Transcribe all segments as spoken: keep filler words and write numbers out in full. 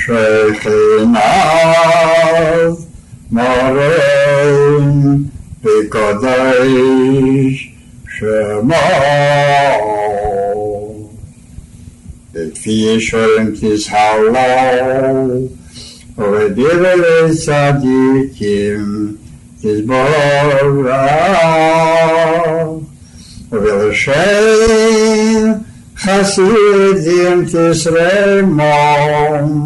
שכיניו מורם בקודש שמו וכפי שולם תזהלו ובדברי צדיקים תזבורך ובלשם חסידים תשרמם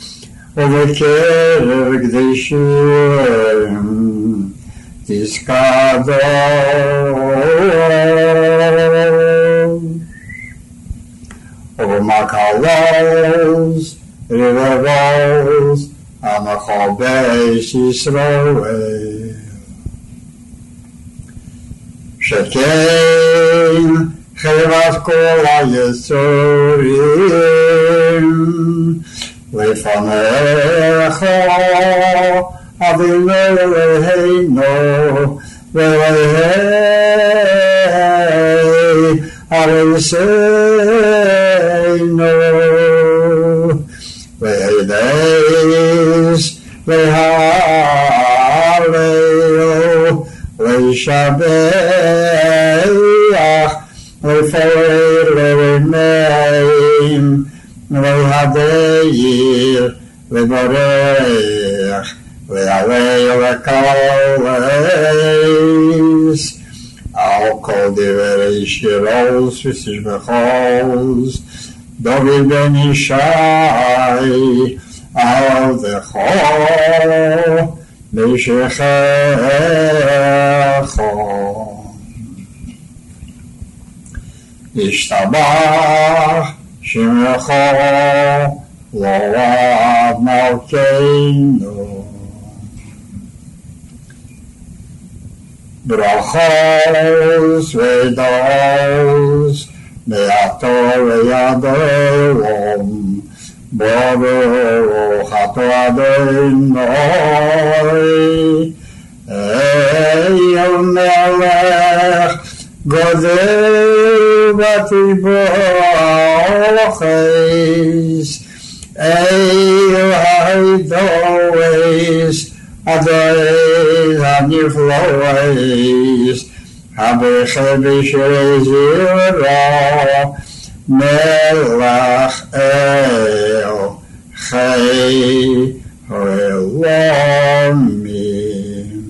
ובקרב קדושים תזכדוש ובמקלות רבבות המכובש ישראל שכן חברת כל היצורים לפניך אבינו אלוהינו ואלוהי ארצנו והידס וההלל וישבח ופועל לרמיים והדיר וברך והלל לקולס על כל דברי שירוס ותשבחוס דוד בן ישי על דכו בשכחו ישתבח שמך לעד מלכנו ברכות ודוס מעתו ועד עולם ברוך אתה אדוני אל מלך גדול ותברכס אל הידועס אדוני הנפלאס הברכת בשרי זרע מלך אל חי העולמים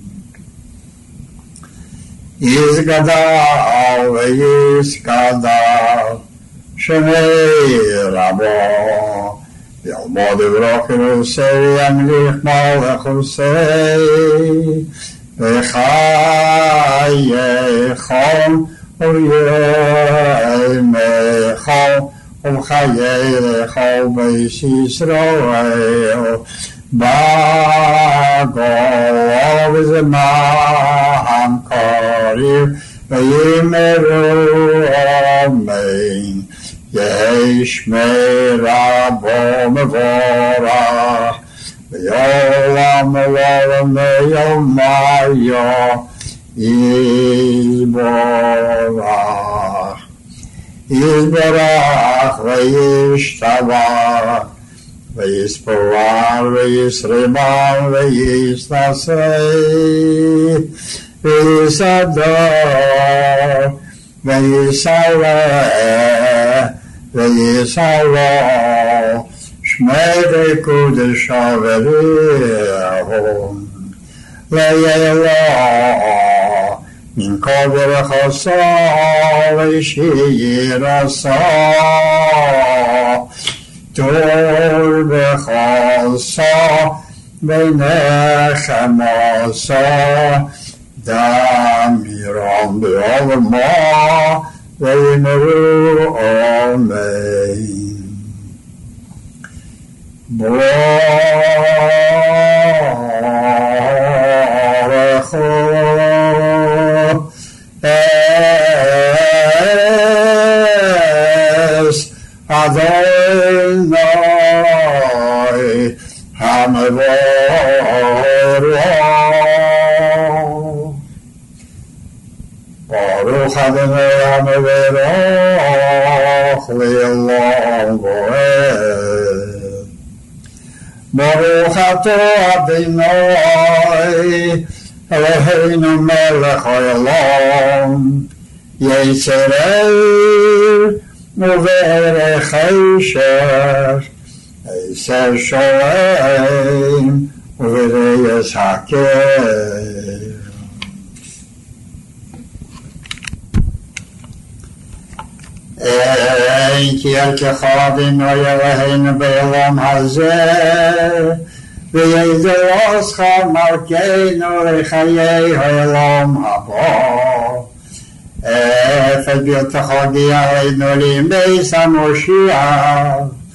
יזגדל ויזגדל שמי רבו ילמוד ברוכן עושי ימליך מלך עושי וחייכם ובימיכם ובחייכם בית ישראל בגולה בזמן קריב ויאמרו אמן יהי שמי רבו מבורך ויעולם לעולם ויומיו יתברך יתברך וישתבח ויספר וישרבח וישתעשה ויסדר ויסלח ויסלח שמי וקודשא וריחו לילה מן כל ברכתו ושירתו טוב בחסדו ונחמתו דמירם בעולמו ויאמרו אמן ברכו אס אדוני המבורך ברוך אדוני המבורך לעולם ועד ברוך אתה אדוני אלוהינו מלך העולם יצר ובערך אשר אשר שואם ובדייס הקר אין כי ערכך אדוני אלוהינו בעולם הזה וידרוסך מלכנו לחיי העולם הבא אפת ביותך הגיע אלינו לימי המשיח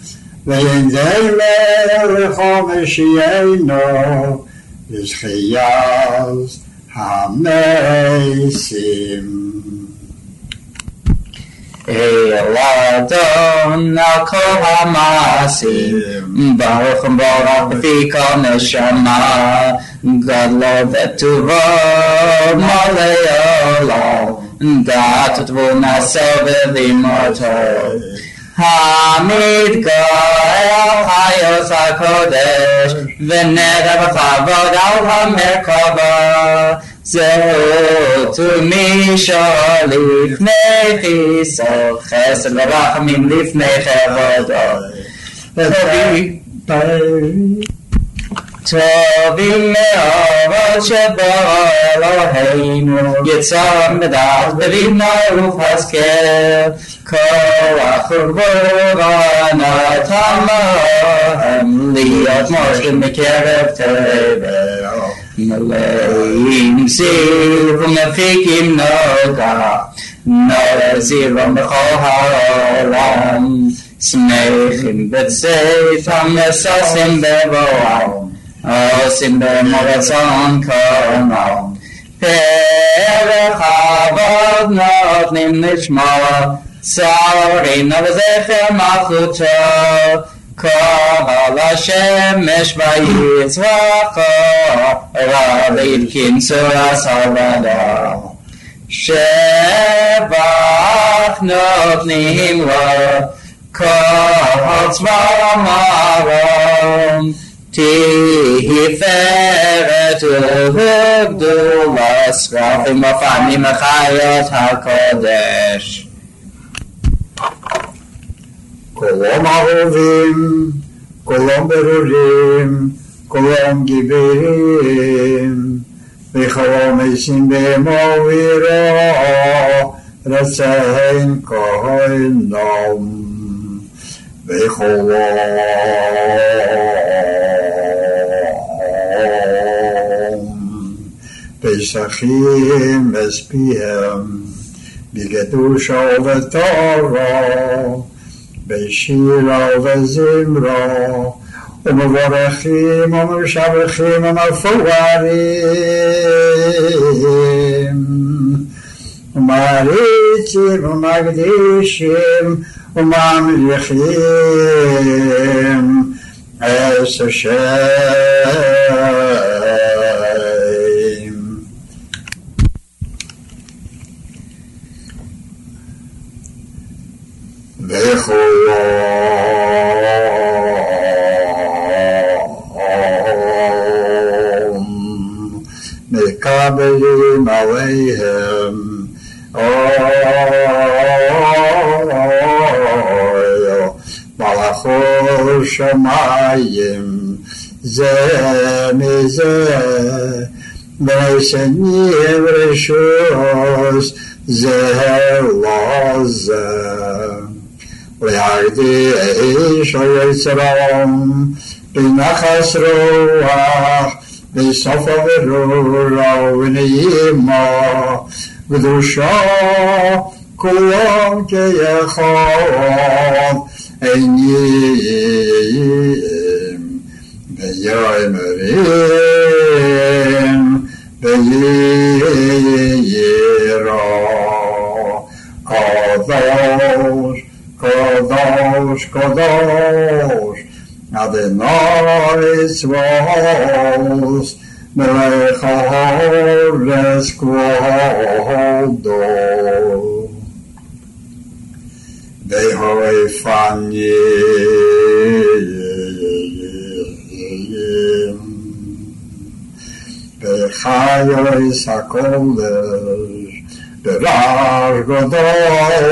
וינדל לך משיענו לזכיית המסים Eladon al kol ha'masim Baruch Baruch b'fi kol neshama Gadlo v'tuvo malei olam Dat utvuna sove v'imoto Hamid Goel Hayos HaKodesh V'neder v'chavod al ha'merkava זהו תומי שולף לפני חיסו חסד ורחמים לפני כבודו טובים מאוד שבו אלוהינו יצר מדעת בבינה ופסקל כוח וגבורה נתן להם להיות מושלים מקרב תבל מלאים זיו ומפיקים נוגה נזירם בכל העולם שמחים בצאת המססים בבואם עושים במרצון קורנם פרח אבות נותנים לשמוע צערים ובזכר מלכותו כל השמש ויצרחו רבים כנסו הסרבדו שבח נותנים לו כל צבא מרום תפארת וגדולה שרפים ופנים לחיות הקודש כולם אהובים, כולם ברורים, כולם גיבורים, וכולם עשים במובירו, רצון כהנם, וכולם פסחים אספיהם, בקדושה ובתורה, בשירה ובזמרה ומברכים ומשבחים ומפוארים ומעריצים ומקדישים וממליכים את השם וכולם מקבלים עליהם אוי מלאכות שמיים זה מזה ושנים רשוס זה לא זה וירדי איש היצרם בנחס רוח בסוף הברורה ונעימה קדושה כולם כאחד עניים ויאמרים וירא קדוש קדוש קדוש אדוני צבאות מלך הארץ כבודו והפני חייס הקודש, ברעש גדול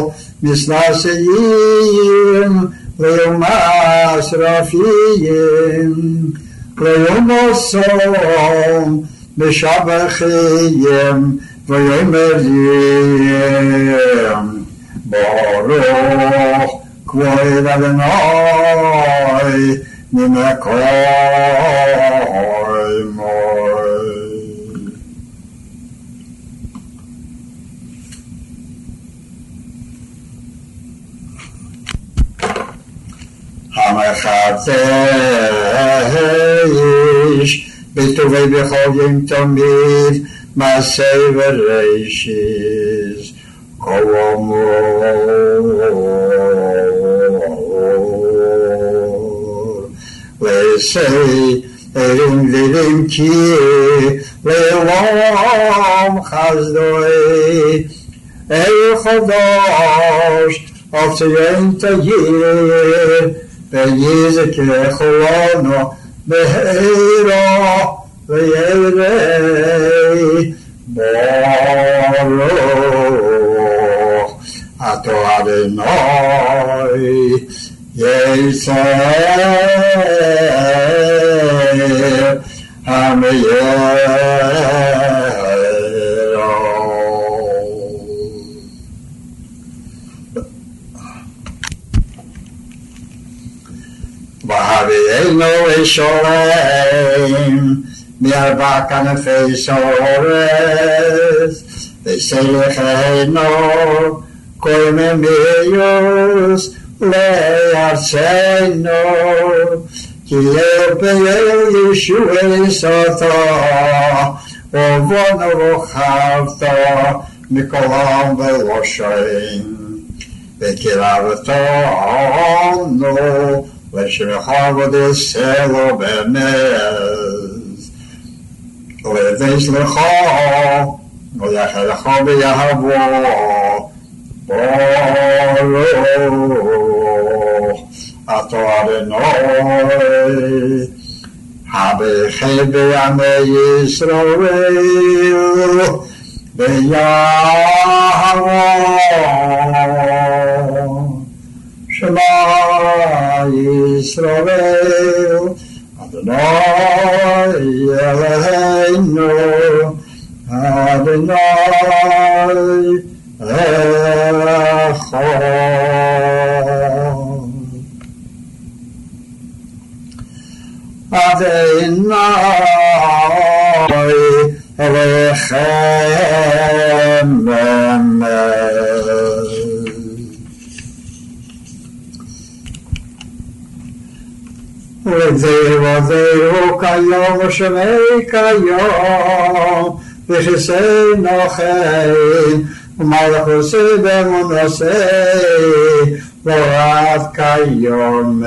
מסנסיים, ליומס רפיים, ליומוסום משבחיים, ויאמרים ברוך כבוד אדוני ממקומוי. המחדש בטובי בחוגים תמיד מעשה וראשיס קומו ועשי ערים גדולים כי לעולם חסדוי אל חדש על ציין תאיר ויזכרך לנו בהירו וירא ברוך אתה אדוני יסר המאירו. והביאנו ושולם מארבע כנפי סורס וסלחנו כל ממיוס לארצנו כי ירפאל ישועי סוטה ובונו רוחבתו מכל עם ולושעים וקרבתנו לשמך ודסלו בנס ולדס לך ויחלך ביהבו ברוך אתה אדוני הבכי בעמי ישראל ביהבו שמע ישראל אדוני אלוהינו אדוני אחד. אדוני אליכם באמת. ודהו ודהו כיום ושמי כיום ושסנו חן ומלכוסי במונוסי ועד כיום.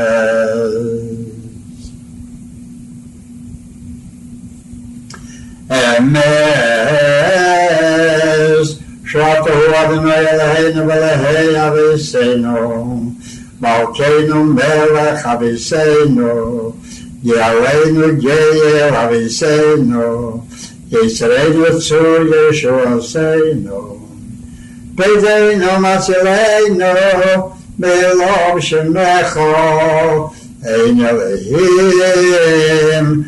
אמס שרתו אדוני אלוהינו ואלוהי אבינו מלכנו מלך אבינו יעלנו גאל אבינו ישרנו צור ישועתנו ביתנו מצילנו באלוהים שמך אין אלוהים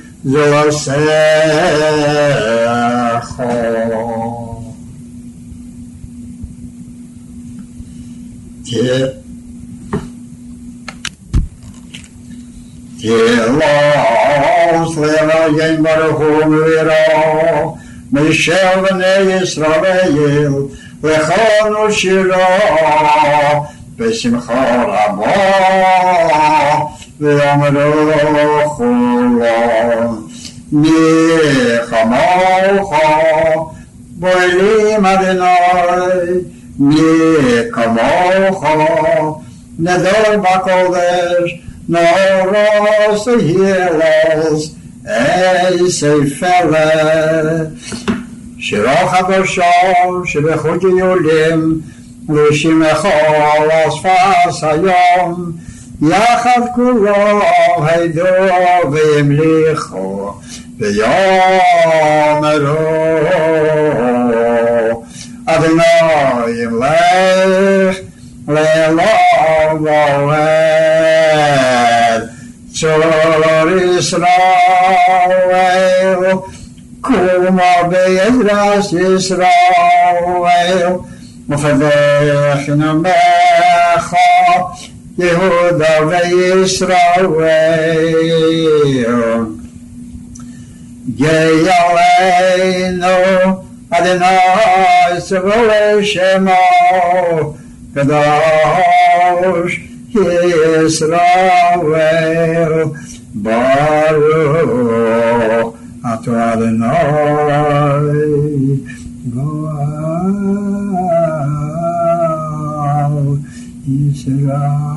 זולסך. תהילות לאלוהים ברוך הוא מבירו משל בני ישראל לכנו שירו בשמחה רבה ואמרו כולם מי כמוך בועלים אדוני מי כמוך נדור בקודש נורוס יהלס איזה פלא שירו חדשו שבחוג יולים לשמך אספס היום יחד כולו הידו והמליכו ויאמרו אדוני ימלך לעולם ועד צור ישראל קומה בעזרת ישראל ופתח נמך יהודה וישראל גאלנו אדוני צבאו שמו קדוש ישראל ברוך אתה אדוני גואל ישראל.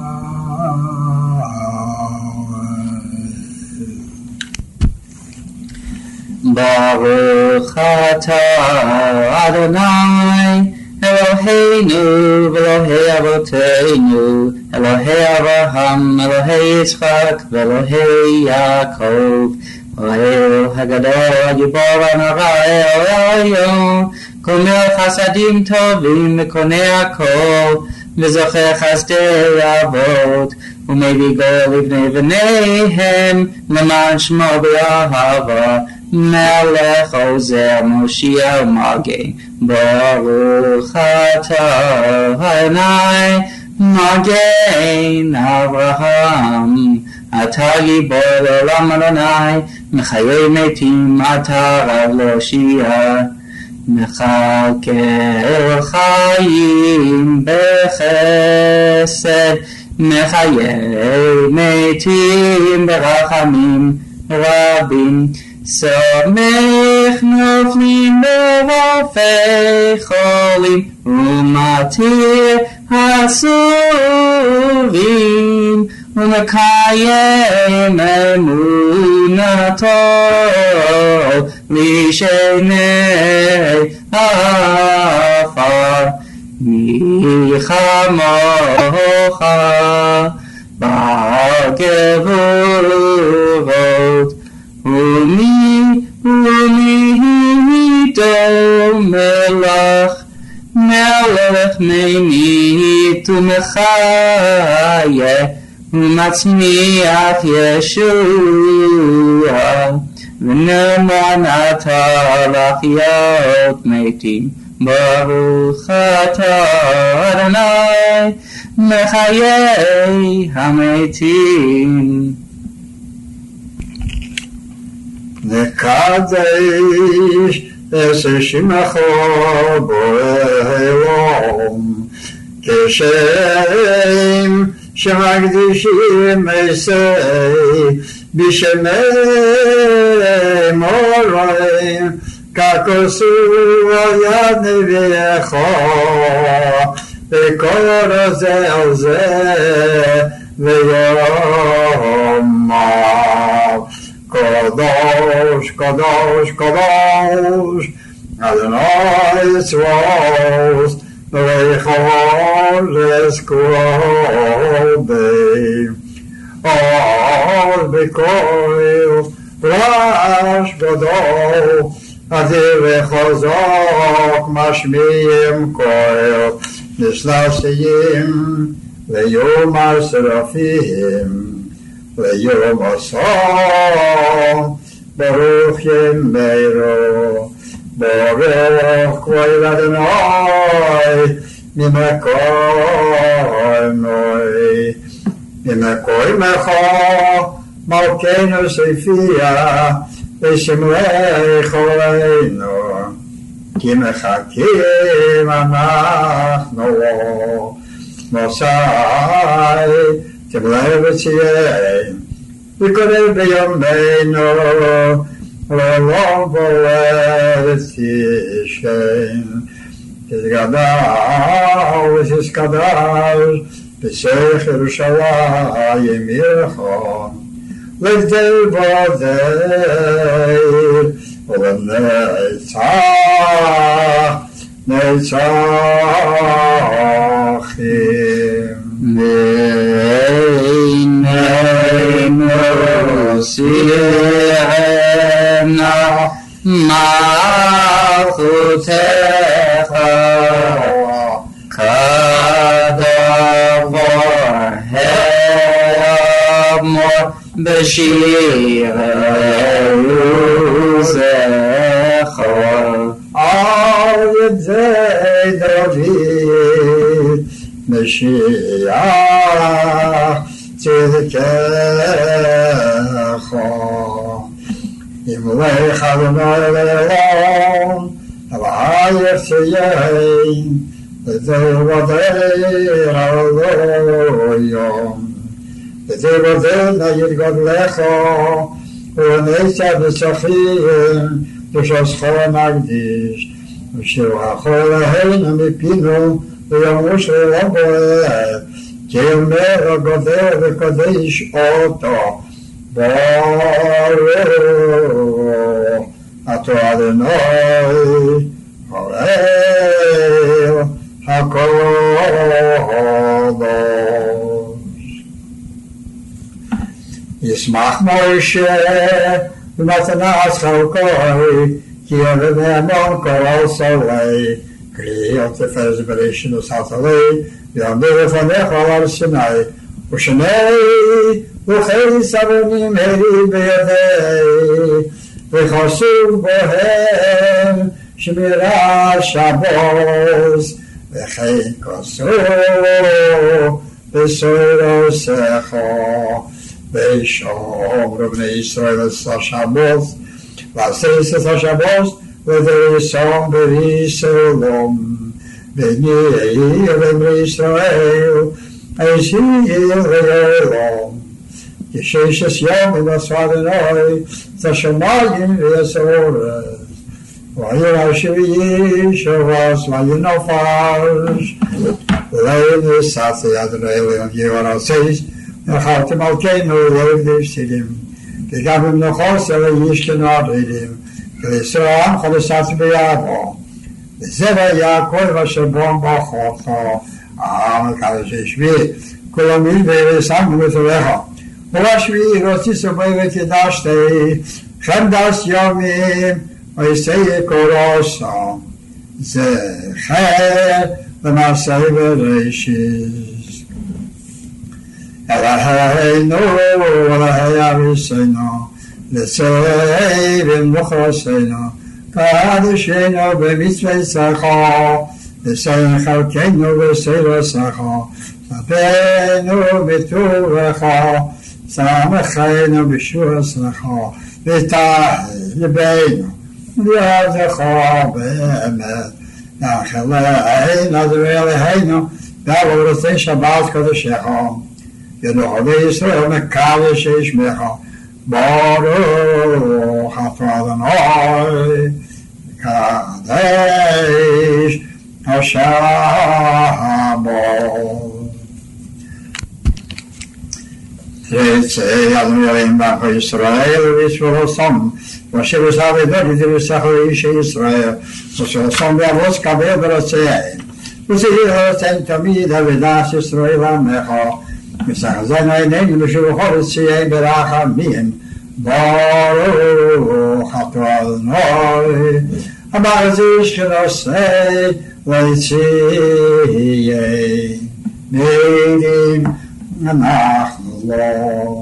Baruch atah Adonai Eloheinu v'Elohei Avoteinu Elohei Avraham Elohei Yitzchak v'Elohei Yaakov Oel Hagadol Hagibor Hanarei Oel Komer Chasadim Tovim Mekonei Hakol V'Zocher Chasdei Avot Umevigo Livnei V'neihem Leman Shmo B'Ahava Melech Ozer Moshiach Mageh Baruch atah Adonai Magen Avraham Atah Gibor Olam Adonai Mechayei Metim Atah Rav Loshia Mechakel Chayim Bechesed Mechayei Metim Berachamim Rabim Samech noflim berofei cholim umatir hasurim umekayem emunato lishenei afar yichamocha b'gevurot Umi, umi, to melach, melech meini, to mechaye, umatzmiach Yeshua, v'neman atalach yot metim, baruch atah Adonai, mechayei hametim. נקדש את שמך בעולם כשם שמקדישים עשי בשמי מורים ככוסו על יד נביאך וקורא זה על זה ויאמר Kadosh, Kadosh, Kadosh, Adonai Tzvaos, V'chol Eskrodei, Or B'koil, Rash Gadol, Adir V'chozok, Mashmiyim Koil, Nislasiyim, V'yom Serafim, Yom Asam, Baruch Yemeiro, Baruch Koil Adonai, Mimekoy Noi, Mimekoy Mecha, Malkeinu Seifia, V'Shemrei Choleinu, Ki Mechakim Anachnu, Mosai, Kibblei v'tziyei, v'korei b'yomeinu, l'olam v'olet yishein, tizgadal v'tizgadal, b'seich Yerushalayim yirchon, l'gdei v'odei, v'lenetzach, netzachim. Ve'inenu sirem na malchutecha kadavor he'amor b'shir Yeruzecha al yedei David Mashiach tzidkecha Yimleich Adonai le'olam Avayach tziyein V'dei v'dei ha'olam V'dei v'dei na'yid godlecha U'neitza v'sachim V'shoscha nagdish V'shirvacha leheinu mipinu V'yamush le'oboeh Ke'omer ha'godeh v'kodesh oto Baruch Ato Adonai Harel HaKodesh Yismach Moshe V'matanas Chalkoi Ki Yored Ne'amon Kol Solei Kli Yom Tefez Bereshit Usatalei V'yamdu V'fanecha Al Sinai U'shnei V'chei Sabonim Heri B'yadei V'chasuv Bohem Shmira Shabbos V'chei Kosov V'sorosecha V'shomru B'nei Yisrael V'sa Shabbos V'aseiset HaShabbos V'deresom B'Yisraelom V'nei B'nei Yisrael Eishir V'yolom Yesheshes Yom V'asvadenoi Zashamayim V'yasoreh V'ayir HaSheviyi Shavas V'ayinofash V'lein V'satzi Adonai Leon Yehoran Seis V'chaltem Alkeinu V'lein V'silim V'gavim Nochos V'yishken Abridim V'yisrael V'chalesatzi V'yavo V'zeva Yaakov V'shabon B'chocha Am Kadosh Shvi Kulamim V'yisam V'tolecha V'ashvi Rotis V'yvedashtei Chamdas Yomim V'yisei Korosa Zecher V'masei V'reishis Eloheinu Elohei Aviseinu L'sei V'mnuchoseinu Kadeshenu B'mitzveisecha L'sei Chalkeinu V'seirosecha Sapenu B'tuvecha Samecheinu B'shuasecha V'tah L'beinu V'yadecha B'emet Nacheleinu Adonai Eloheinu V'avorotei Shabbat Kodeshecha Yedochadei Yisrael Mekadosh Shmecha Baruch Ato Adonai Kadesh HaShabbos Yitzei Adonai Elohim B'Acha Yisrael V'Yishvosam V'asher V'Savedot V'Yisrael Yishe Yisrael V'Yishvosam V'Avos Kabel V'Rotzein V'Zehir V'Rotzein Tamid Havedas Yisrael Amecha V'Sachazan Ha'enein V'Shuvachor V'Tzein B'Rachamim Baruch Ato Adonai Ha'Ba'azish V'Nosei V'Yitziyei Neidim Anachnu Lo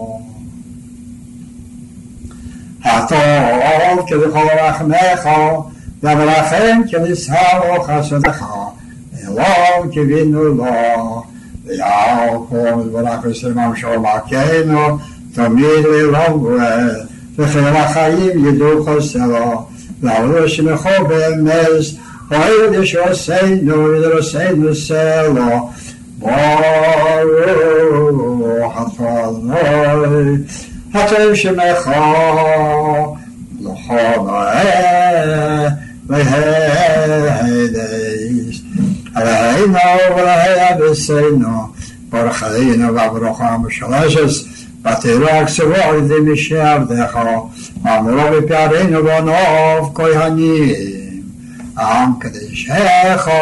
Hatov K'V'chol Rachmecha V'Avrachem K'Nisao Chasadecha Elom K'Vinu Lo V'Yaakov V'Barach V'Semam Shalom Akeinu Tamid V'Elom V'Chel HaChaim Yidu Choselo V'Avrou Shemecho B'Emes V'Ayid Yishoseinu V'Yidroseinu Selo Baruch Ato Adonai Hatov Shemecha L'chol Ha'eh V'Hedeis Eloheinu V'Elahei Aviseinu Baruch Aleinu V'Avrochem V'Shaleshes V'Tirach Sevoi D'Mishe Avdecha Amro V'Piareinu V'Nov Kohanim Am Kadeshecha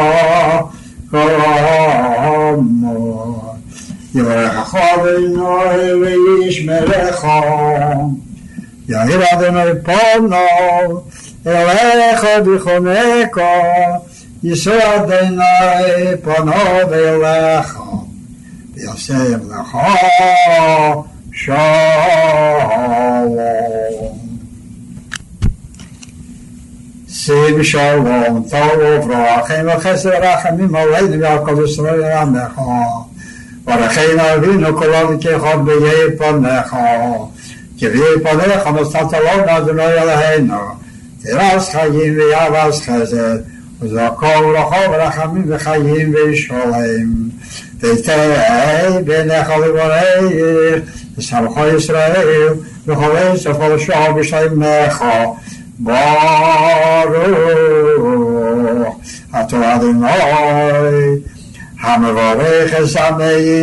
Komo Yivarecha V'Noi V'Yishmerecha יאיר אדוני פונו אליך ביחונקו יישא אדוני פונו ואליך וישם לך שלום. שים שלום טוב וברכה וחסד ורחמים עלינו ועל כל ישראל עמך ברכנו אבינו כולנו כאחד ביהי פניך כביהי פניך נשאת לנו אדוני אלוהינו תירש חיים ויעבש חסד וזכור ברכה ורחמים וחיים וישולם ותהי בעיניך לברך ושמחו ישראל וכל סופו שעה בשלמך ברוך אתה אדוני המברך את עמי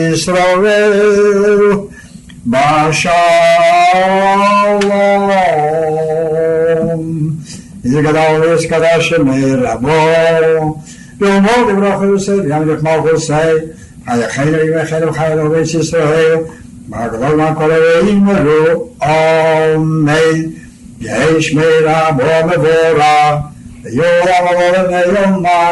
ישראל בשלום. איזה גדול ויסקדש שמי רבו ואומר דברו חוסד ימלך מלכוסי חייכנו ימכנו וחיינו בית ישראל מהגדול מהכל ואמרו אמן. יהי שמי רבו מבורא ויום עבורנו יומי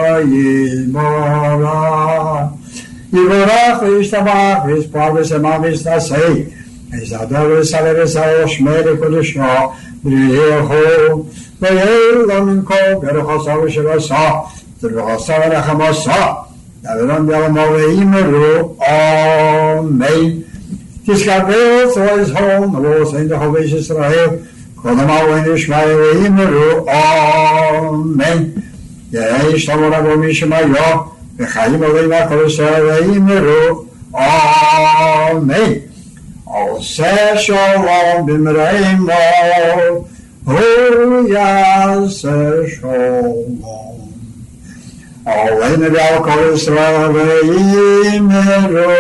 ימורא יבורך וישתבח ויספר ושמח וישתעשה ויסדר ויסלם ויסער שמי לקודשו בריחו ויהי לו מן כל ברך עשה ושבעשה דרך עשה ולחם עשה דברם בעלמו ואמרו אמן. תשכבו צויס הום ולא עושים דחו ביש ישראל קודם אוהן ישמע ואמרו אמן. יהי שלום רבו משמעו וחיים עולים הכל ישראל ואמרו אמן. עושה שלום במראימו הוא יעשה שלום עלינו ועל כל ישראל ואמרו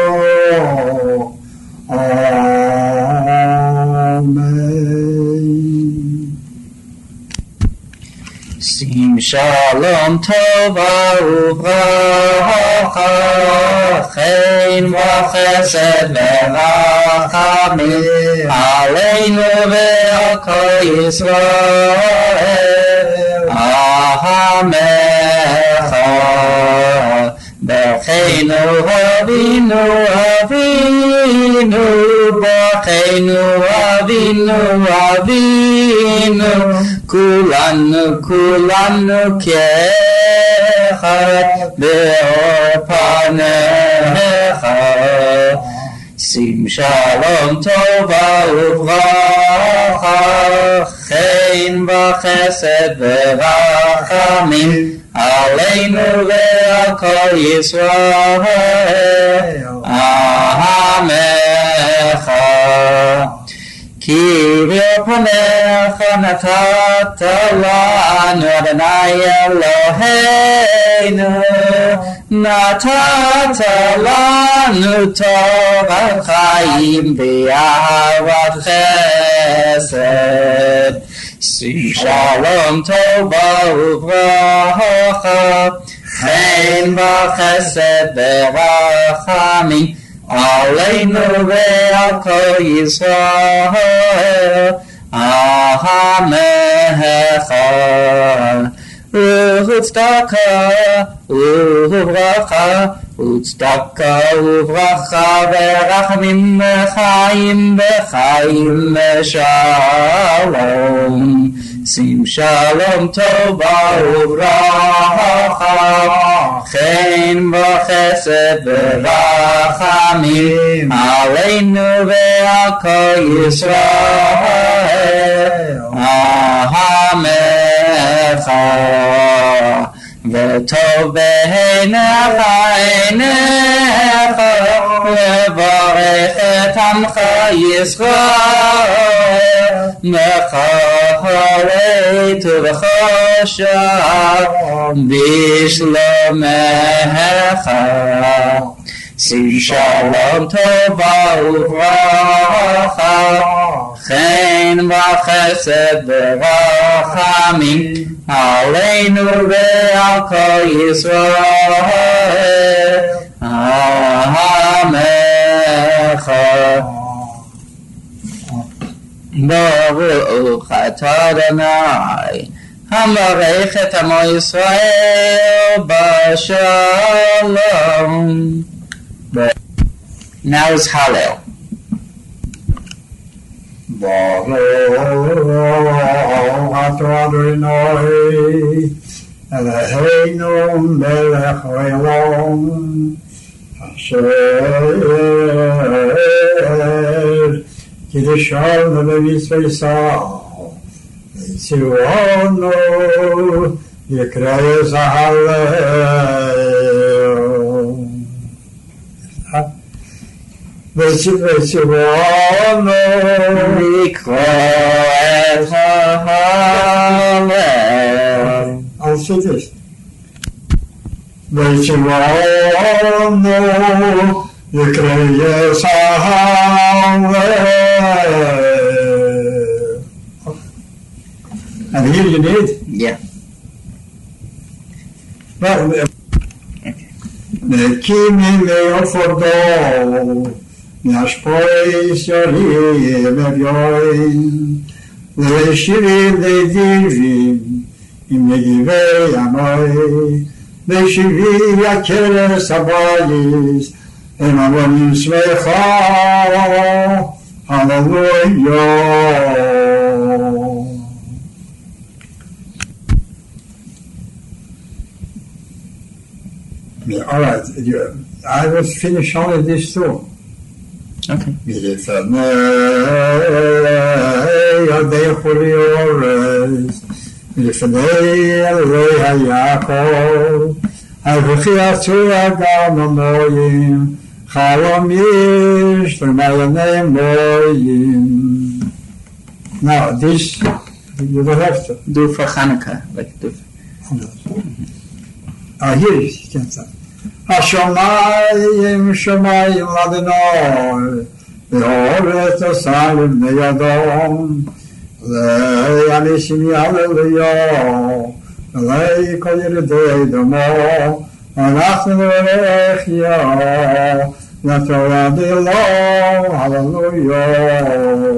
שים שלום טובה וברכה חן וחסד ורחמים עלינו ועל כל ישראל עמך ברכנו אבינו אבינו ברכנו אבינו אבינו כולנו כולנו כאחד באור פניך. שים שלום טובה וברכה חן וחסד ורחמים עלינו ועל כל ישראל עמך. כי בפניך נתת לנו אדוני אלוהינו נתת לנו טובת חיים באהבת חסד. שים שלום טובה וברכה חן וחסד ורחמים עלינו ועל כל ישראל עמך. וצדקה וברכה וצדקה וברכה ורחמים וחיים וחיים ושלום. שים שלום טובה וברכה חן וחסד ורחמים עלינו ועל כל ישראל עמך. וטוב בעיניך עיניך לברך את עמך ישראל מחלת ובחושך בשלומך. שים שלום טובה וברכה חן וחסד ורחמים עלינו ועל כל ישראל עמך. ברוך אתה אדוני המברך את עמו ישראל בשלום. Now is Hallel. Baruch atah Adonai Eloheinu melech haolam asher kiddushanu b'mitzvotav v'tzionu l'kriyas hallel. v'tzionu לקרוא את ההלל. I'll say this. v'tzionu l'kriyas hallel. And here you need. Yeah. Well, Mekimi me'ofodo Nashpois yorim evyoim Le'shirim le'divim Im negivei amoi Le'shivim yakeres abayis Em avonim smecha Hallelujah. All right, I will finish only this too. Okay. מלפני ילדי חולי אורז, מלפני אלוהי היעקב, אברכי עצו אדם המוים, חלום איש ומעייני מוים. Now this, you don't have to. Do for Hanukkah, like do. Ah, here is it. השמיים שמיים לאדוני והארץ עשה לבני אדם לאנשים הללויה ולכל ילידי אדמו אנחנו נברכיה לתורה דלו הללויה.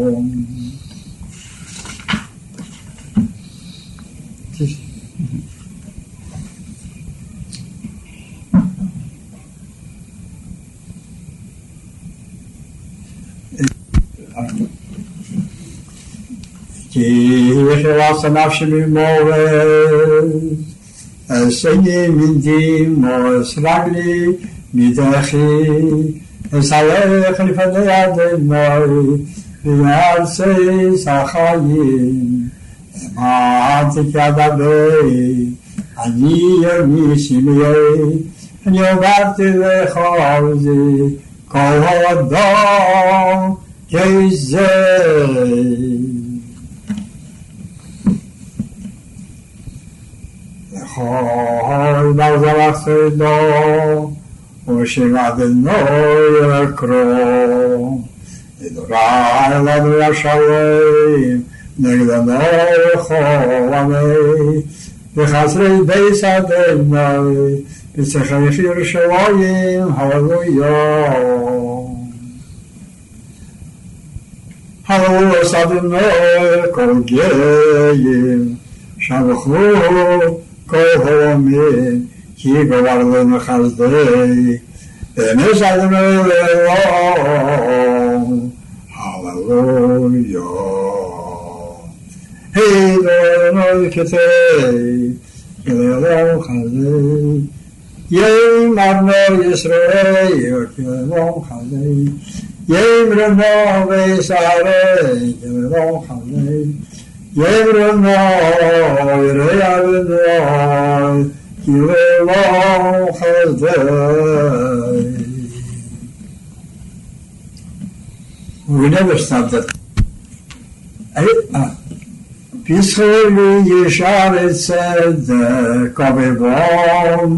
כי יחרס הנפשי ממורס, אסני מנדימוס רגלי מדחי, אסלך לפני אדוני, ויעשי החיים, אמרתי כדבי, אני יומי שמי, אני אמרתי לך על זה, כל אדם כזה. כל דבר חדו ושמעדנו יקרו ידורע לנו ישרים נגדנו חולמי וחסרי בייס אדוני בצחי ירושלים הללויה. הללויה אדוני כל גויים שבחו כל הומים כי גבר לנו חסדי בנס אדוני לעולם הללויה. הידונו כתבי לעולם חסדי יאמרנו ישראל כעולם חסדי יאמרנו וישערי כעולם חסדי יאמרנו יראי אדוני כי לעולם חסדי. We never stop that. Pischoli yeshar et tzedek avivom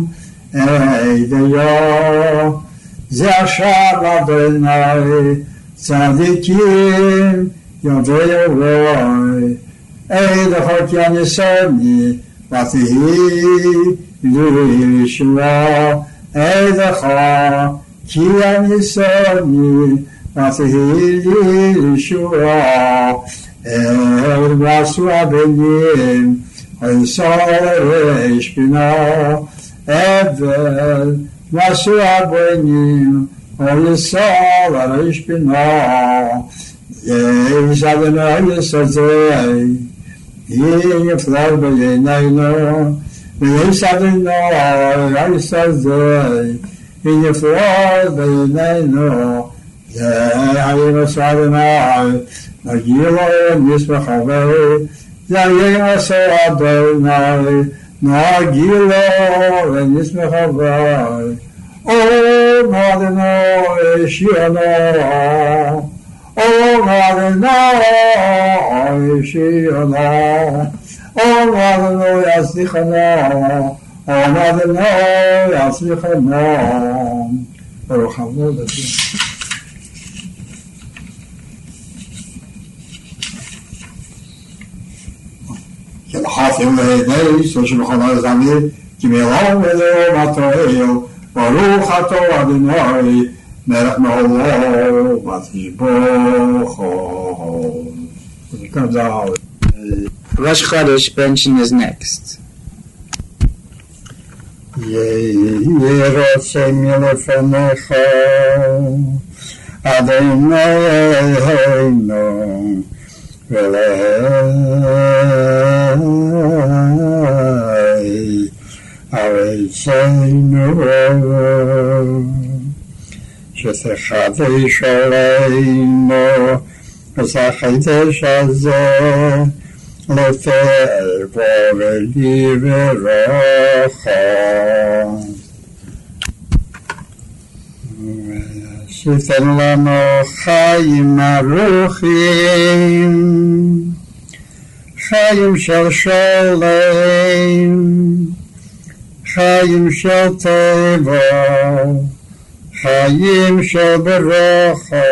eideyo ze ashar Adonai tzadikim yodei eloi eidecho ki anisoni vatihi lishma eidecho ki anisoni vatihi lishma El vaso abelim, el sol espino, evel vaso abelim, el sol espino, yes Adonai yisazei, yiflar b'yinayno, yes Adonai yisazei, yiflar b'yinayno, yes Adonai. Nagilo nismachavei, Zayim Adonai, Nagilo nismachavei, O Adonai Shiono, O Adonai Shiono, O Adonai Yaslichano, O Adonai Yaslichano. Baruch Hashem. Hatim leidei, so shemachonai zami, kimelon veleo matoeo, baruch ato Adonai, melech me'olo, v'tishbocho. It comes out. Rosh Chodesh benching is next. Yerotze milefenecha, Adonai Eloheinu, Velei Aretzeinu Shetechadesh Aleinu V'zachedesh Hazeh Leterbo V'liverocha Shiten lano chayim aruchim, chayim shel sholem, chayim shel teva, chayim shel berocha,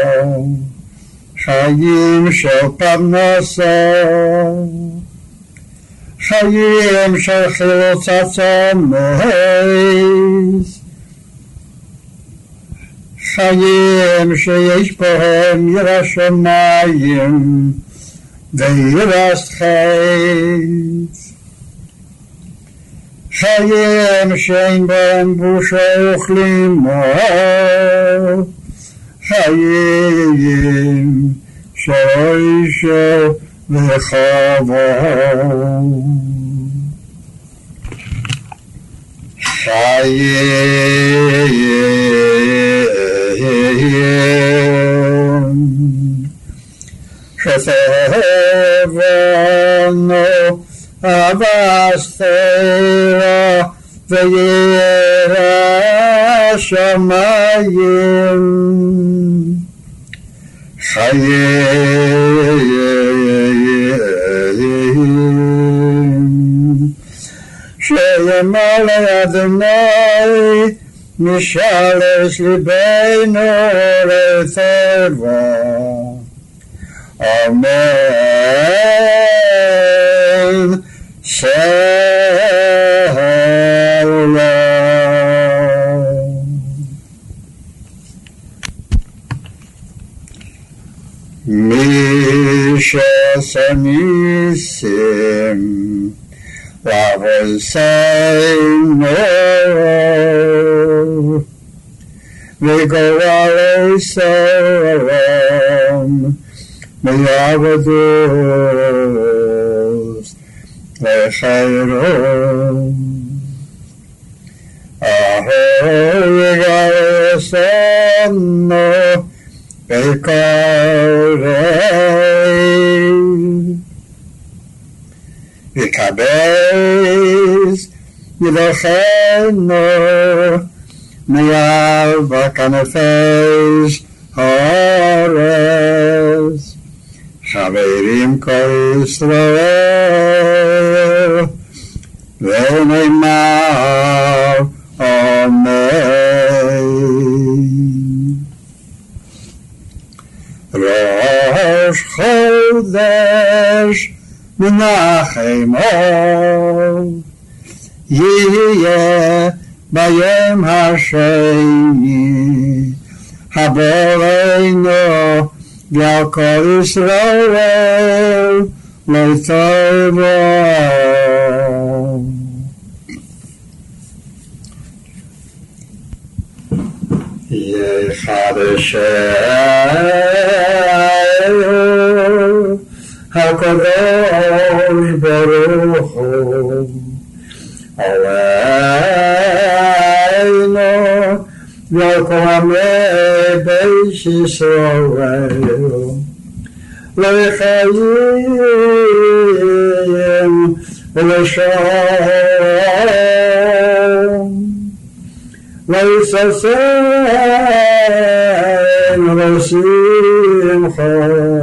chayim shel parnasa, chayim shel chilot atzameis, Chayim sheyesh bohem yiras shamayim veyiras chayim. Chayim shein bohem busha uchlimo. Chayim sheoisho v'chavo. Chayim Shefevano Avastera V'yera Shamayim Chayim Sheyamale Adonai Mishalesh Libeinu Reteva Amen Shalom Mishas Anisim Lavoseinu V'goralei Solam Me'avados Le'chayrom Ahoy Galesono Be'korei V'kabez Yidocheno Me'al V'kanefesh Hores Chaverim Kol Yisrael V'neimar Amen Rosh Chodesh Menachemov Yeh Bayem Hasheni Haboreinu Gal Kol Yisrael L'Tovo. Yechad Hashem HaKadosh Baruch Hu Aleinu V'al Kol Amei Beis Yisrael L'Chayim V'L'Shalom L'Yisasen V'Simcha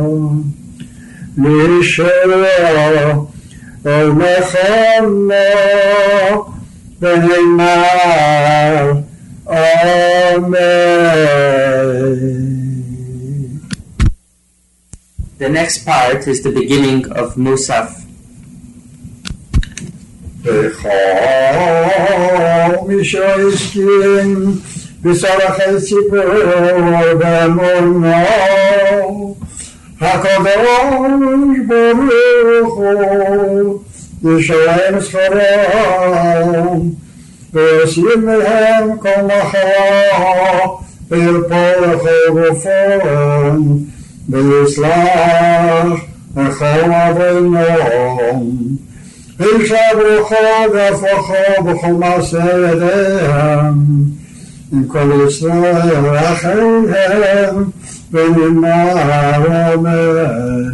L'Yishua L'Mechama V'Neimar Amen. The next part is the beginning of Musaf. V'chol mishoiskin v'sorachei tzipor b'emuno HaKadosh Baruch Hu Yishalem Sfaram v'yosim mehem kol machal v'yirpol l'chol gufon v'yislach l'chol aveinom v'yishabrucho v'yafracho b'chol ma'aseh yadehem עם כל ישראל רחמיהם ונאמר אמן.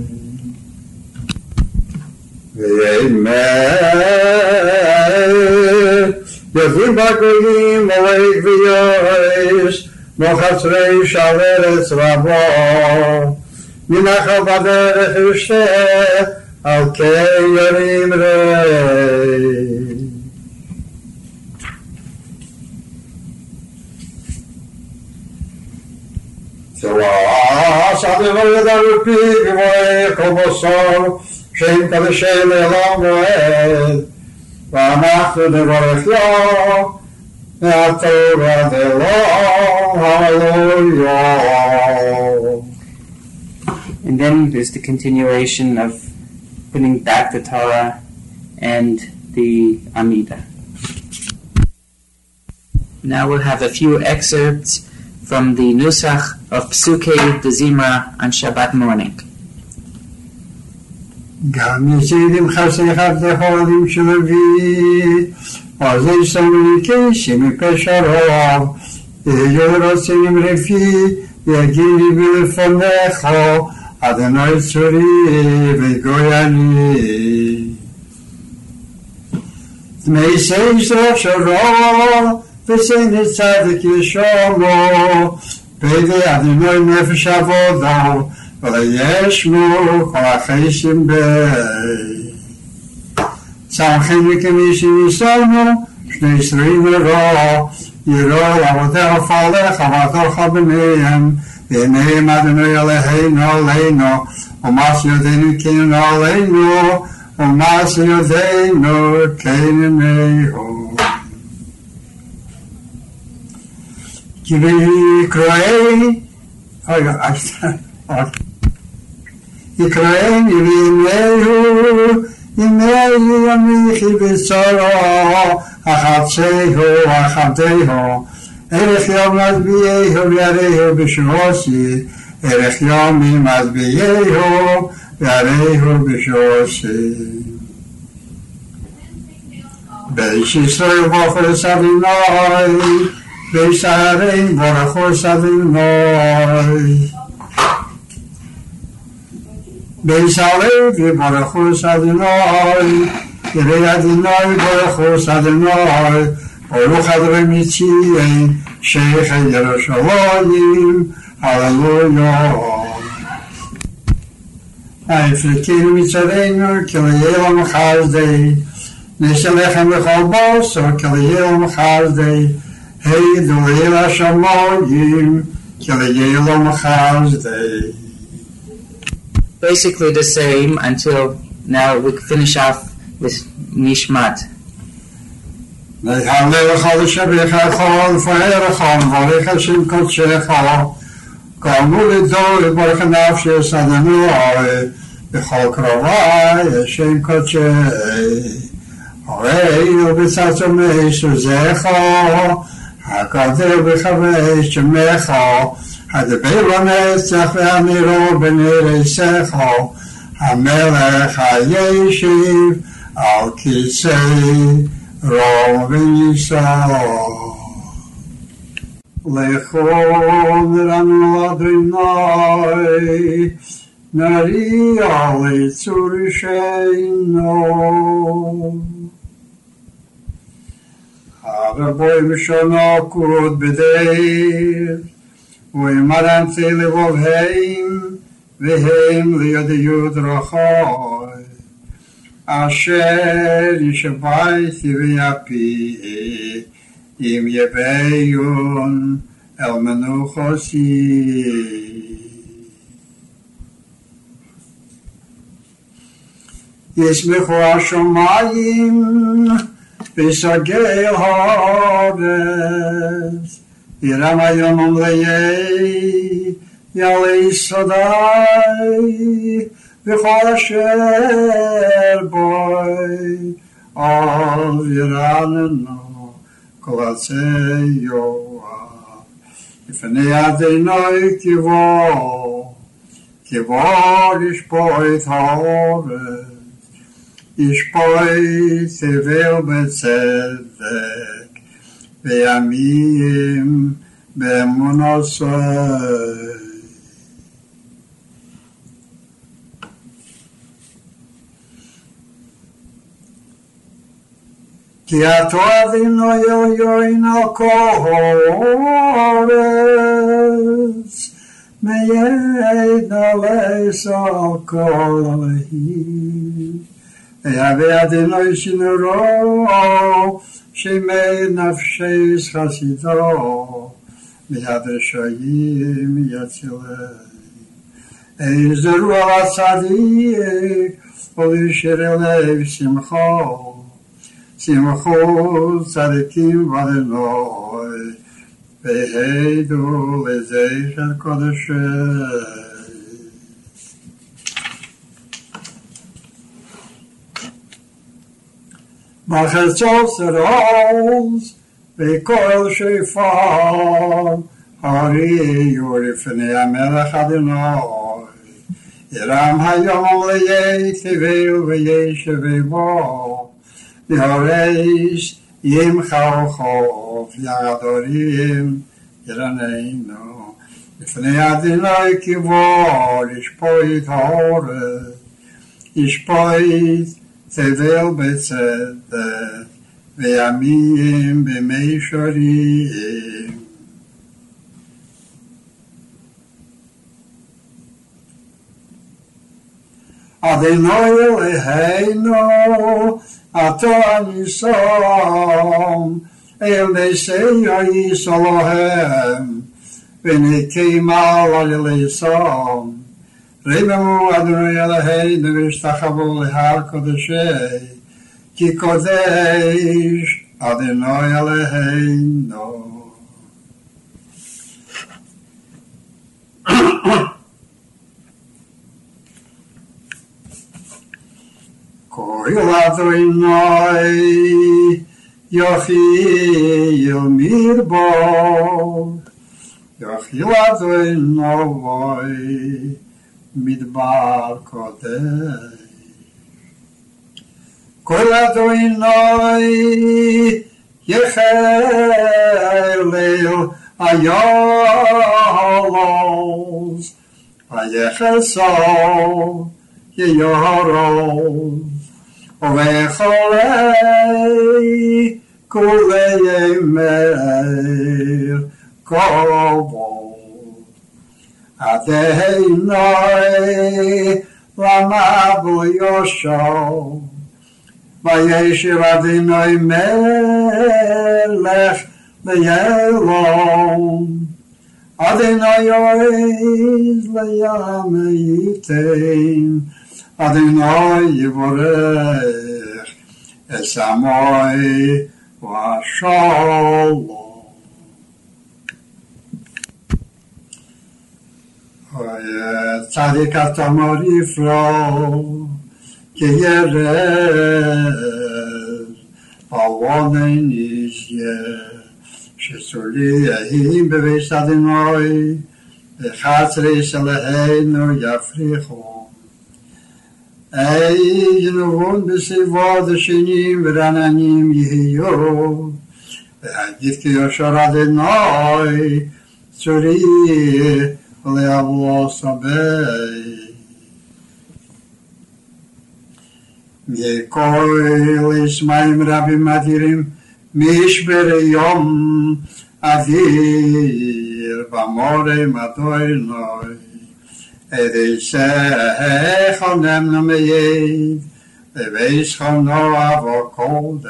ויאמר יביא בגויים מלך ויועש בחצרי של ארץ רבו מנחל בדרך ישתה על כן ירים רי. שעשה וידע בפיו ובוער כל בשר שם קדשי לעולם ועד ואנחנו נברך לו מהתורה דלו. Hallelujah. And then there's the continuation of putting back the Torah and the Amidah. Now we'll have a few excerpts from the Nusach of Psukei de Zimra on Shabbat morning. גם יצירים חסך הבטחולים שלבי אז ישמרי קשי מפשרוב יהיו רוצים רפי יגילי בלפונך אדוני צורי וגויני דמי סייסר שרו וסייני צדק ישומו בידי אדוני נפש עבודו וישמו כל החיישים בי צמחים וכמי שניסנו שני עשרים ורוא ירוא לעבודך ופעלך ועבדך בניהם ועיניהם אדוני עלינו עלינו ומעש ידינו כננו עלינו ומעש ידינו כננו כי בקרואי רגע יקראם יבימהו ימי ימיכי בצורו החדשהו החדהו ערך יום מזביעהו ויראהו בשעושי ערך יום מזביעהו ויראהו בשעושי באיש ישראל ברכו סבינוי באיש הערים ברכו סבינוי באיש הלוי ברכו סבינוי ירא אדוני ברכו סבינוי ברוך אדוני מציין שייך ירושלים הללויה. ויפרקנו מצרינו כליילם חסדי נשלחם בכל בוסו כליילם חסדי הידו אל השמיים כליילם חסדי. Basically the same until now we finish off with Nishmat. ויהלל לך לשבחך ולפארך ולברך השם קודשך כאמור לדור יברך נפשי סדנוי בכל קרובי השם קודשי הרי ובצד משו זכו הקודר בחבי שמך הדבר לנצח והמירו בנריסך המלך הישיב על כיסא רום ונישא לכו נרנו אדוני נריע לצור שינו הרבוי משונו קוד בדיר וימרנתי לבובהם והם לידיות רחוי אשר ישבייתי ויפי אם יביון אל מנוחוסי ישמחו השמיים וסגי הארץ ירם היום המלאי יעלי סודי וכל אשר בוי אל ירננו כל עצי יואב לפני אדוני כבוד כבוד ישפוט הארץ ישפוט תבל בצדק וימים באמונה סוי כי אתה אבינו יוין על כל הארץ מידע לס על כל אלוהים ויהווה אדוני שנורו שמי נפשי חסידו מיד רשעים יצילם יזרו על הצדיק ולשיר לב שמחו שמחו צדיקים ואדוני והידו לזכר קודשי בחצות עוז וכל שופר הריעו לפני המלך אדוני ירם היום מלאי תבל וישב בו להורש ימחו חוף יעדורים ירננו לפני אדוני כבוד ישפוט הארץ ישפוט תבל בצדק וימים במישורים אדוני אלוהינו אתה ניסום אל נשיאי ישלוהם ונקים על אליסום רבנו אדוני אלוהינו והשתחוו להר קודשי כי קודש אדוני אלוהינו קורא אדוני יחיל מדבר יחיל אדוני מדבר קודש כל אדוני יחלל היולוז היחסו יורוז ובכלי כולי מאיר כבוד אדוני למבוא יושו וישב אדוני מלך ליעלום אדוני יועז לים ייתן אדוני יברך את שמוי ושלום צדיק אתה מוריף לו כירז פלוני נשיה שסולי יהים בבית אדינוי וחצרי שלהינו יפריחו אי ינובון בסביבות השנים ורעננים יהיו והגיד כי יושר אדינוי צורי ולעבו סבי מכל ישמעים רבים אדירים משבר יום אדיר במורי מדוינוי אדי שכונם נמייד ובייס חונו אבו קולדר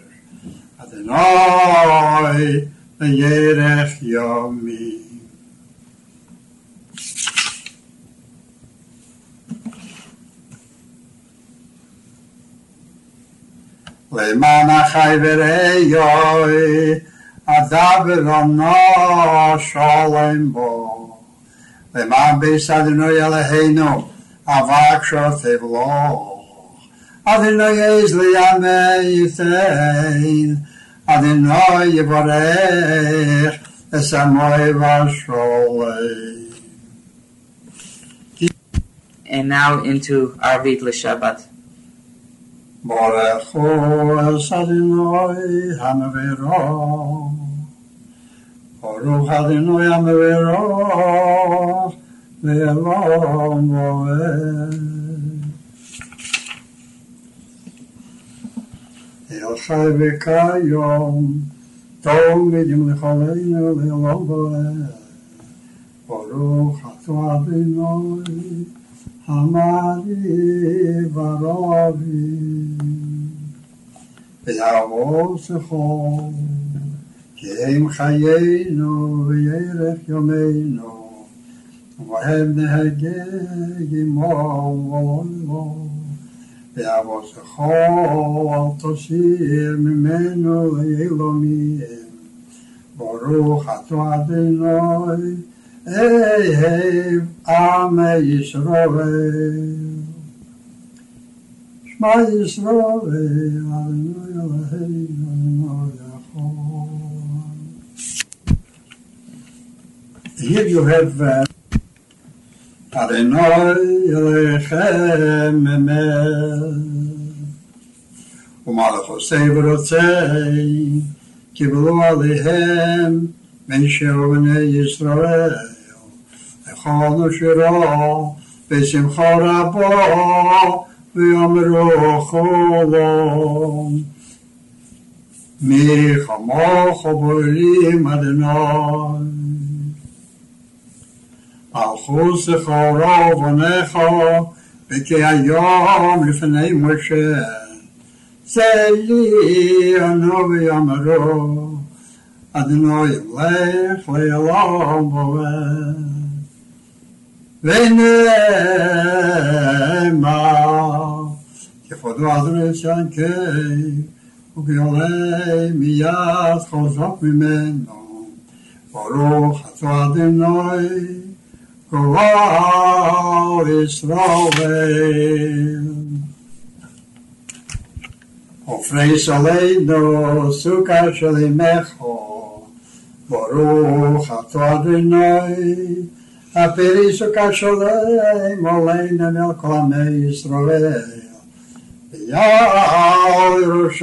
אדינוי וירח יומי למען החי וראיוי אדבר ענו שולם בו למען בית אדינוי אלוהינו אבק שוטף לו אדינוי עז לימי ייתן אדינוי יברך אסמוי ושולם. And now into Arvit L'Shabbat. Baruch hu es Adonai hamavero Baruch Adonai hamavero le'olam va'ed El chai v'kayom tomidim l'choleinu le'olam va'ed Baruch atu Adonai Hamari Varavi V'yavosecho Ki'em chayenu v'yerech yomeinu V'hem nehegeg imo v'loilo V'yavosecho al tosir mimenu le'elomim Baruch atu Adonai Ehev Ame Yisrael Shema Yisrael Adonai Eloheinu Adonai Echad. Here you have uh, Adonai Elechem Emel Umalachosei v'rotzei Kiblu Alehem Menshev B'nei Yisrael Echonu Shiro V'simcha Rabo V'yomru Cholom Mi Chamocho Bo'elim Adonai Malchusecha Rov Onecha V'ki Hayom Lifnei Moshe Zeli Anu V'yomru Adonai Lech Le'olam Va'ed V'ne'emar K'fodo Adonai Shankei U'g'olei miyad chozok mimeno Baruch atu Adonai Kol Yisrael Ofreis aleinu sukkah shel imecho Baruch atu Adonai Aperi sukkah sholem oleinu el kol amei Yisrael V'yal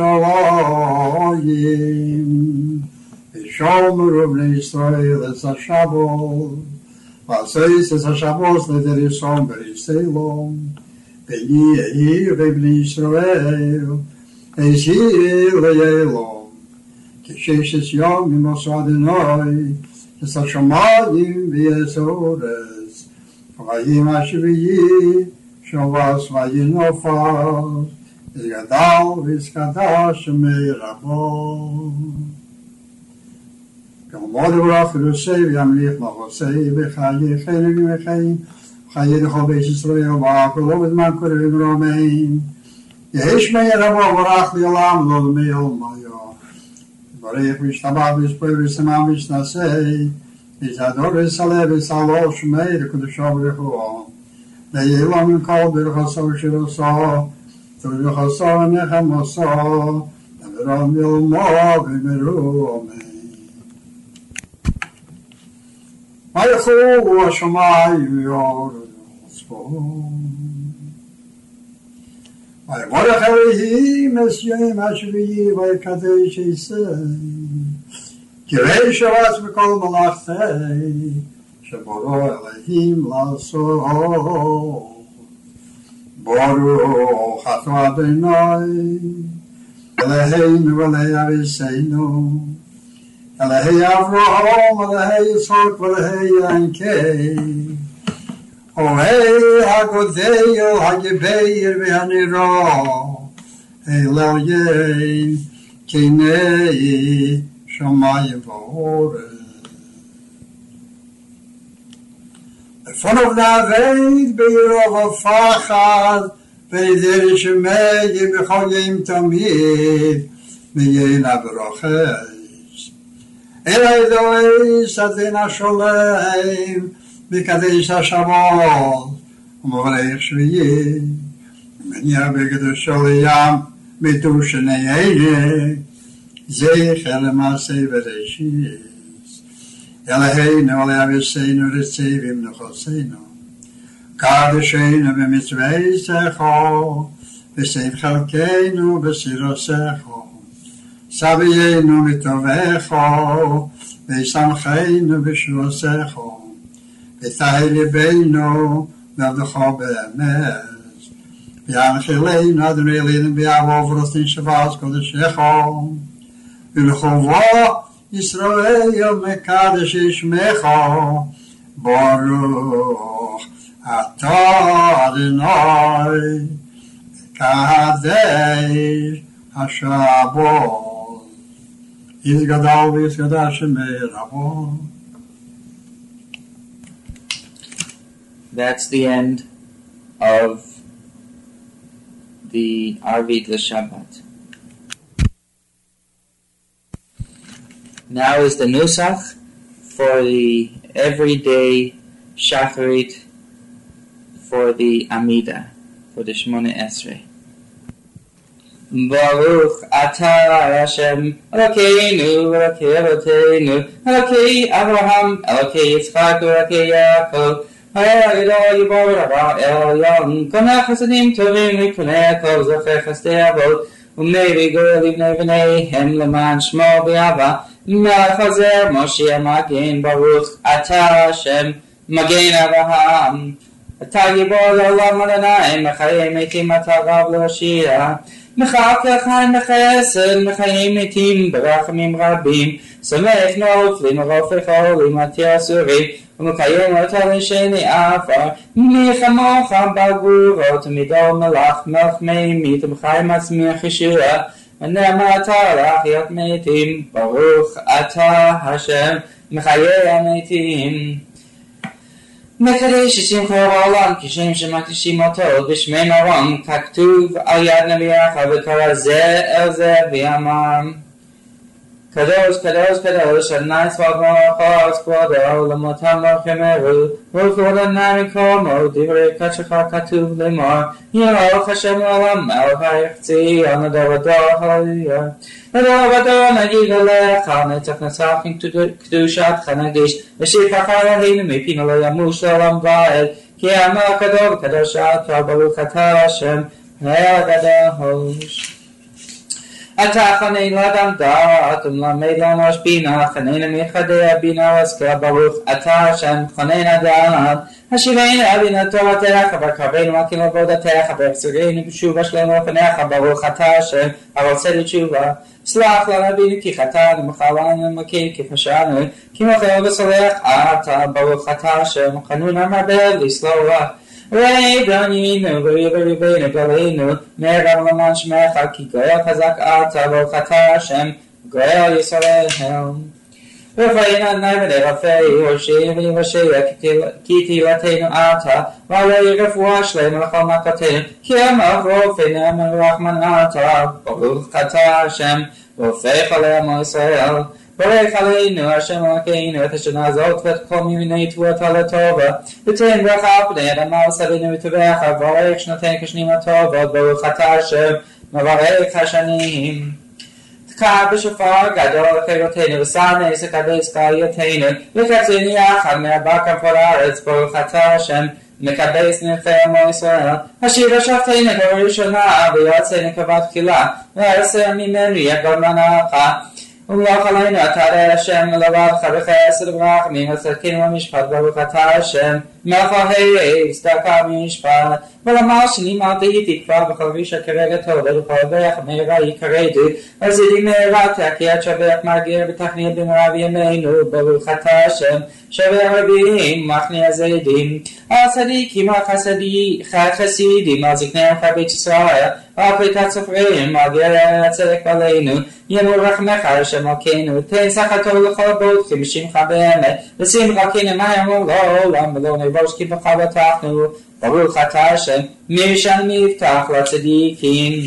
Yerushalayim V'shomeru b'nei Yisrael es haShabbat V'aseis es haShabbat l'derishon b'Yisraelom V'yi yehi b'nei Yisrael Eishir le'elom Kishes yom imos Adonai Es hashamayim v'es ha'orez V'ayim ha'shviyi Shavas v'yinofar V'yadal v'yizkadash me'rabo K'amod v'rach v'rosei v'yamlich machosei V'chayi chayim v'chayim V'chayi d'chol beis Yisrael V'akolo v'zman korev v'romein Yesh me Rabo Barach Li'olam Lo Me'ol Mayo Barech Mishtabach V'Yishpoy V'Samam V'Shnasei יזדור יסלב יסלו שמי לקדושו ברכו לילה מכל ברכסו שרוסו תברכסו נחמוסו נברום ילמו במרומי מלכו השמיים יורדו ויברך אלוהים את יום השביעי ויקדש ישראל קראי שבת בכל מלאכתי שבורו אלוהים לעשות ברוך אתה אדוני אלוהינו ואלוהי אבינו אלוהי אברהם אלוהי יצחק ואלוהי יעקב אוהי הגודל הגביר והנראה אלוהים כנאי שמיים ואורץ לפון ובנעבד בירוב ופחד וידע שמי בכל יום תמיד מיינה ברוכס אלוהי אלוהי סדין השולם מקדש השבוע ומברך שביעי ומניע בקדושו לים מדושני אלה זכר למעשה בראשית אלוהינו ולאבינו רציבים נחוסינו קדשנו במצוותיך ושם חלקנו בסירוסך סביינו מטובך ושמחנו בשבוסך ותהי ליבנו ועבדך באמת וינחילנו אדוני אלוהינו ביעבור ורוסtin שבת קודשך ולחובו ישראל מקדש שמך ברוך אתה אדוני מקדש השבוע יתגדל ויתקדש שמי רבו. That's the end of the Arvid LeShabbat. Now is the Nusach for the everyday Shacharit for the Amida, for the Shmona Esrei. Baruch atah Hashem Elokeinu Elokei Avotenu Elokei Avraham Elokei Yitzchak Elokei Yaakov Ha'el Yiborah El Yom Konei Chasadim Tovim Li'Konei Yaakov Zochei Chasdei Avot U'Mei V'Goel Livnei V'neihem L'man Shmo B'Yava Melech Hazer Moshe Magen Baruch atah Hashem Magen Avraham Atah Gibor L'Olam Adonai Mechayei Metim Atah Rav L'Hoshia מחכה חיים בחסד, מחיים מתים ברחמים רבים, שמח נופלים ורופך עולים עתי אסורים, ומקיים אותה לשני עפר, מי כמוך בגבורות, מדור מלאך מלך מימית, וחי מצמיח ישוע, ונאמרת להחיית מתים, ברוך אתה השם, מחיי המתים. מקדש את שמך בעולם כשם שמקדישים אותו בשמי מרום ככתוב על יד נביאך וקרא זה אל זה ויאמר קדוש קדוש קדוש אדוני צבאות מלכות כבודו למותם לא חמרו וכבוד אדוני מקומו דברי קודשך כתוב לאמור ירוך השם לעולם מלך היחצי על נדור ודור הללויה לדור ודור נגיד עליך נצח נצח עם קדושתך נקדיש ושפך אלוהינו מפינו לא ימוש לעולם ועד כי המלך גדול וקדוש אתה ברוך אתה השם הקדוש אתה חנן לאדם דעת ומלמד לאנוש בינה חנן מחדי הבינה והשכלה ברוך אתה השם חנן הדעת השיבנו אבינו תורתך וקרבנו מקים עבודתך והחזרנו בתשובה שלנו לפניך ברוך אתה השם הרוצה לתשובה סלח לנו אבינו כי חטאנו מחלנו מכים כי פשענו כי מוכר וסולח אתה ברוך אתה השם חנון המרבה לסלוח ראי בעניינו וריבנו גלינו מרב למען שמך כי גואל חזק אתה ברוך אתה השם גואל ישראל ורפאינו אדוני ונרפא יושיע ויושיע כי תהילתנו אתה ועלי רפואה שלמה לכל מכותינו כי המלך רופאנו המלך רחמן אתה ברוך אתה השם רופא חולי עמו ישראל ברך עלינו השם אלוקינו את השנה הזאת ואת כל מיני תבואתה לטובה ותן ברכה על פני אדמה וסבינו וטובך וברך שנותן כשנים הטובות ברוך אתה השם מברך השנים תקע בשופר גדול לחירותינו ושא נס וקדש קהילתנו וקצרין יחד מהבא כנפות הארץ ברוך אתה השם מקבץ נפי עמו ישראל השיב השבתנו בראשונה ויועצנו כבת תחילה והסר ממנו יגל מנעך ומלוך עלינו אתה השם לבדך בחסד וברחמים וצדקנו במשפט ברוך אתה השם מלך אוהב צדקה ומשפט ולמר שנימלתי תקווה בכל רישה כרגע טוב ולפרבח מהרה יקרדו הזידים מהרה תקיעת שבח מרגיר ותכנית במרב ימינו ברוך אתה השם שווה רבים מחנה הזדים על צדיקים על חסידים על זקני עמך בית ישראל על פליטת סופרים על גר הצדק עלינו ימור רחמך השם אלוקינו תן שכתו לכל בוטחים בשמך באמת ושמחה כן מהר לעולם ולא נבוש כי בך בטחנו ברוך אתה השם משם מבטח לצדיקים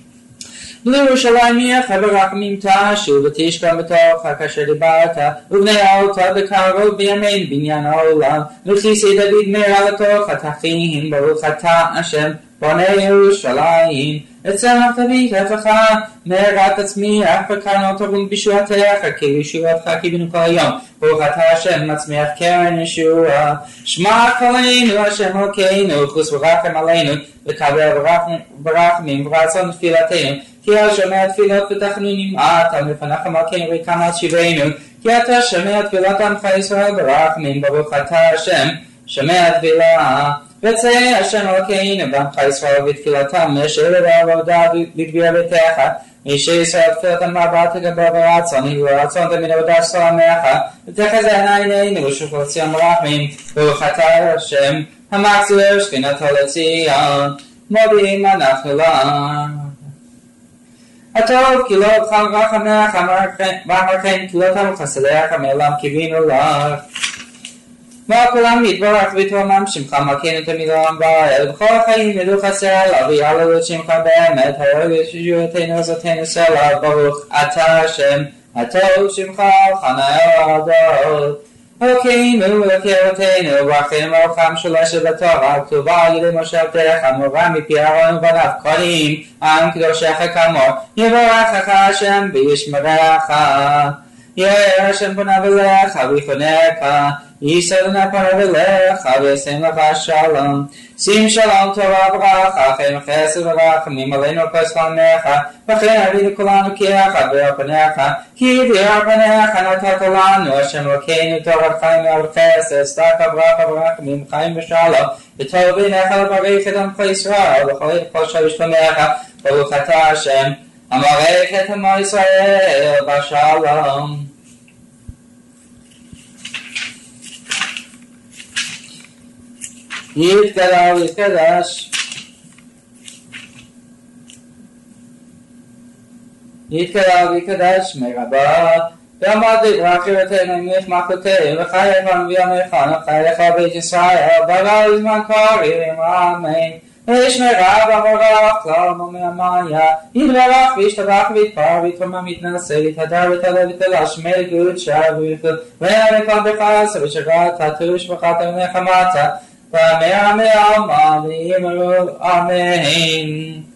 לירושלים יחד ברחמים תשוב ותשכן בתוכה כאשר דיברת ובני אותה בקרוב בימין בניין העולם וכיסא דוד מהרה לתוכה תחים ברוך אתה השם בונה ירושלים אצלך תביא כתך מהרה תצמיח בקרנות טובים בישועתך כי ישועתך קיבלנו כל היום ברוך אתה השם מצמיח קרן ישועה שמע קולנו השם אלוקינו חוס ורחם עלינו וקבל ברחמים ורצון תפילתנו כי אתה שומע תפילות ותחנונים אתה לפניך מלכנו ריקם על שיבנו כי אתה שומע תפילת עמך ישראל ברחמים ברוך אתה השם שומע תפילה וצא השם אלוקינו בעמך ישראל בתפילתם אשר לעבודה לגביר ביתך איש ישראל תפילתם מבט לגבר ברצון ורצון תמיד עבודה שלומך ותחזינה עינינו ושופר ציון ברחמים ברוך אתה השם המחזיר שכינתו לציון מודים אנחנו לך הטוב כי לא אוכל רחמך ואמרכם כי לא תמו חסדיך מעולם קיווינו לך וכולם יתברך ותרומם שמך מלכנו תמיד לעולם ועד בכל החיים ידעו חסר עליו ויעלו את שמך באמת הרוג ישועתנו עזותנו סלע ברוך אתה השם הטוב שמך חניה הדוד אלוקינו אלוקי אבותינו ברכנו ברוחם שולשת בתורה כתובה על ידי משה עבדך מורה מפי אהרון ובניו כהנים עם קדושך כאמור יברכך השם וישמרך יראה השם פניו אליך ויחונך יישא אדוני פניו אליך וישם לך שלום שים שלום טובה וברכה חיים חסד ורחמים עלינו על כל זמנך וכן אביא לכולנו כי אחד באור פניך כי באור פניך נתת לנו השם אלוקינו תורת חיים וחסד צדקה וברכה ורחמים חיים ושלום וטוב בעיניך לברך את עמך ישראל וכל יחפוש ושלומך ברוך אתה השם המברך את עמו ישראל בשלום יתגדל ויתקדש יתגדל ויקדש מרבה ועמד לדרך ירתנו ממך מחלותינו וחייך וימיך וחייך בית ישראל ברא לזמן קריב אמן וישמרה וברך כלל ומאמיה יתברך וישתבח ויתפר ויתרומם ויתנשא ויתהדר ויתעלה ויתלש מלכות שביך ויעמק בחסד ושגרת תטוש וחת ונחמת ואמר אמר אמר ואמרו אמן